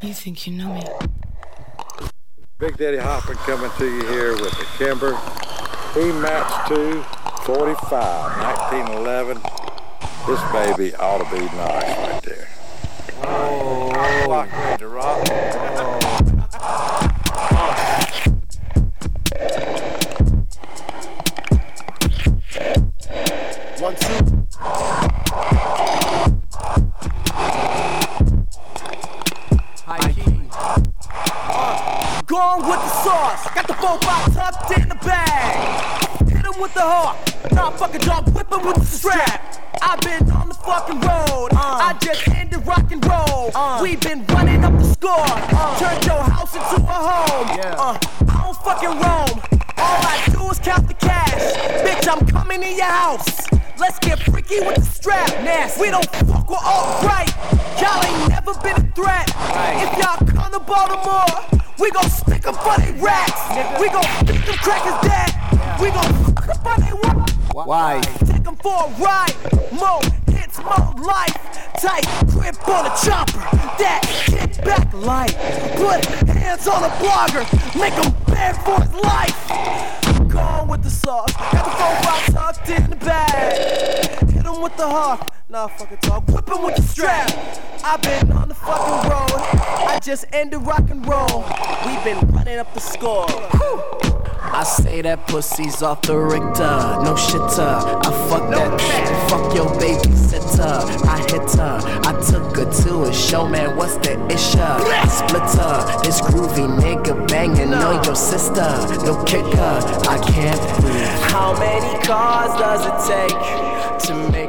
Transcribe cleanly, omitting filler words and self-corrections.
You think you know me? Big Daddy Hoffman coming to you here with the Kimber E-Max 2 45, 1911. This baby ought to be nice right there. Oh, rock, ready to rock. One, two. Gone with the sauce, got the 4-5 tucked in the bag. Hit him with the hawk, nah fucking dog, whip him with the strap. I've been on the fucking road, I just ended rock and roll. We've been running up the score, turned your house into a home. I don't fucking roam, all I do is count the cash. Bitch, I'm coming in your house. Let's get freaky with the strap. Nasty. We don't fuck with alt-right. Y'all ain't never been a threat. If y'all come to Baltimore, we gon' stick them for they racks. We gon' stick them crackers dead. We gon' fuck them for they what? Why? Take them for a ride. More hits, more life. Tight grip on a chopper. That kick back light. Put hands on a blogger. Make him beg for his life. Gone with the sauce. Got the 4-5 tucked in the bag. Hit him with the hawk. Nah, fucking talk. Whip him with the strap. I've been on the fucking road. I just ended rock and roll. We've been running up the score. I say that pussy's off the Richter, no shitter. I fuck that bitch, fuck your babysitter. I hit her, I took her to a show, man, what's the issue? I split her, this groovy nigga banging on your sister. No kicker, I can't breathe. How many cars does it take to make